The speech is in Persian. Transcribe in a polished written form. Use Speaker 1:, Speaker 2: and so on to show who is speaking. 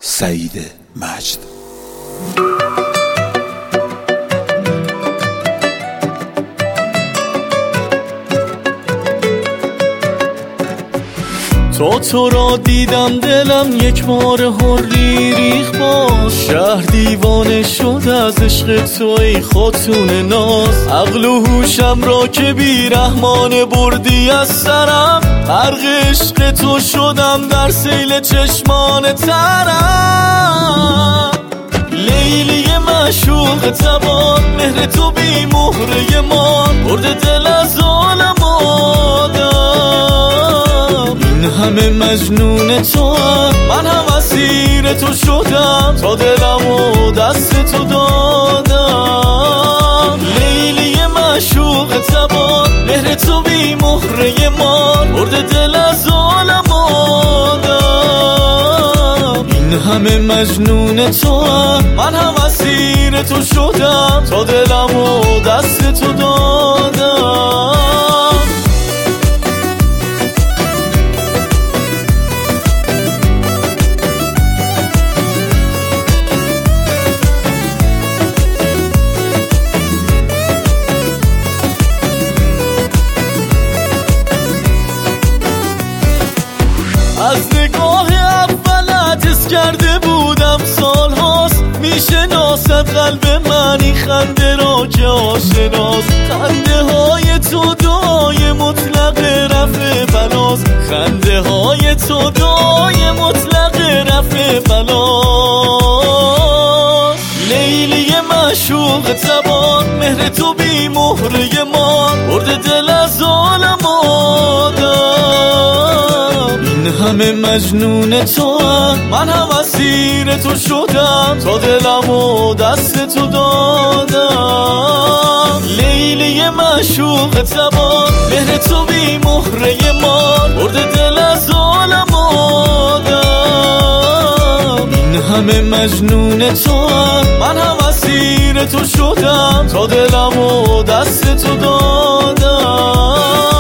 Speaker 1: سعید مجد.
Speaker 2: تا تو را دیدم دلم یک بار حری ریخ باز، شهر دیوانه شد از عشق تو ای خاتون ناز. عقل و هوشم را که بی رحمان بردی از سرم، غرق عشق تو شدم در سیل چشمان ترم. لیلی معشوق تبان، مهر تو بی مهره مان، برده دل از عالم آدم. این همه مجنون تو هم، من هم اسیر تو شدم، تا دلم و دست تو دادم. لیلی معشوق تبان، مهر تو بی مهره مان، برده دل از عالم آدم. این همه مجنون تو هم، من هم اسیر تو شدم، تا دلم و دست تو دادم. از نگاه اولت حس کرده بودم سال هاست، میشناسد قلب منی خنده را که آشناست. خنده های تو دعای مطلق رفع بلاست، خنده های تو دعای مطلق رفع بلاست. لیلی معشوق تبان، مهر تو بی مهره مان، برده دل از عالم آدم. این همه مجنون تو هم، من هم اسیر تو شدم، تا دلم و دست تو دادم. لیلی معشوق تبان، مهر تو بی مهره مان، برده دل از عالم آدم. این همه مجنون تو هم، من هم اسیر تو شدم، تا دلم و دست تو دادم.